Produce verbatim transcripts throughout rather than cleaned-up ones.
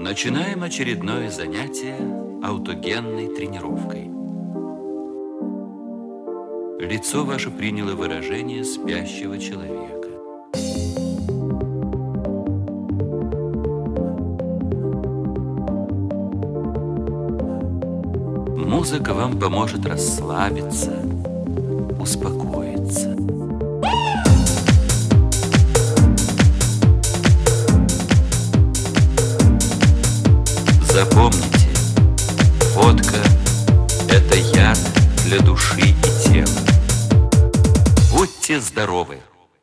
Начинаем очередное занятие аутогенной тренировкой. Лицо ваше приняло выражение спящего человека. Музыка вам поможет расслабиться, успокоиться. Запомните, водка – это яд для души и тела. Будьте здоровы!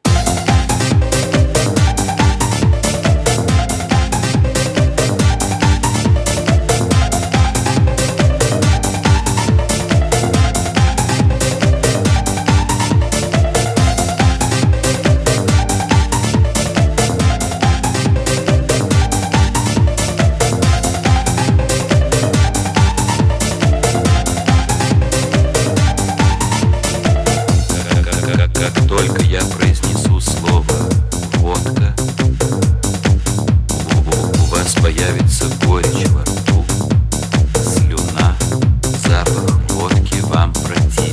Как только я произнесу слово «водка», у вас появится горечь во рту, слюна, запах водки вам противен.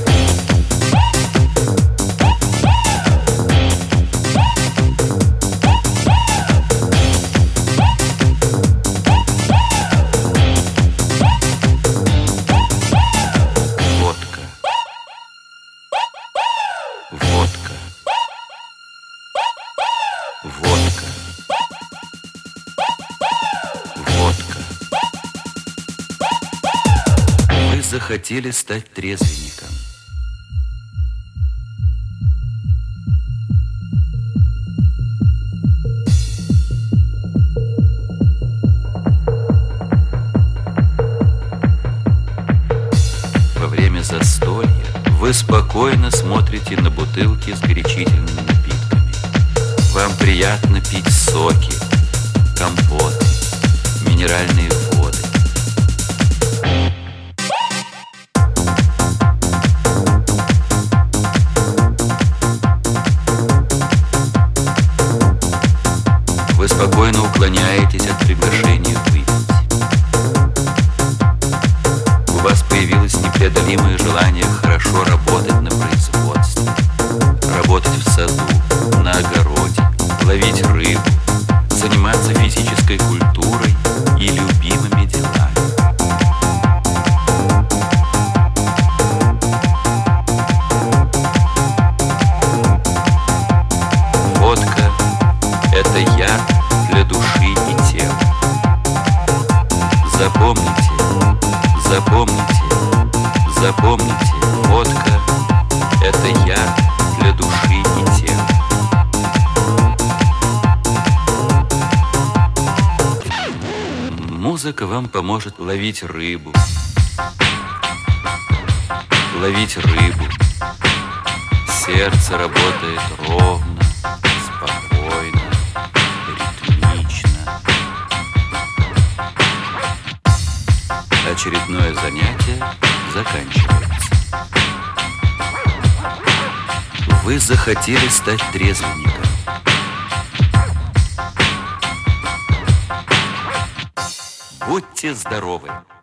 Водка. Водка. Водка. Водка. Вы захотели стать трезвенником. Во время застолья вы спокойно смотрите на бутылки с горячительными напитками. Вам приятно пить соки, компоты, минеральные воды. Вы спокойно уклоняетесь от приглашения выпить. У вас появилось непреодолимое желание хорошо работать на производстве, работать в саду, на огороде, ловить рыбу, заниматься физической культурой и любимыми делами. Водка – это яд для души и тела. Запомните, запомните, запомните, водка – это яд для души и тела. Музыка вам поможет ловить рыбу, ловить рыбу. Сердце работает ровно, спокойно, ритмично. Очередное занятие заканчивается. Вы захотели стать трезвенником. Будьте здоровы!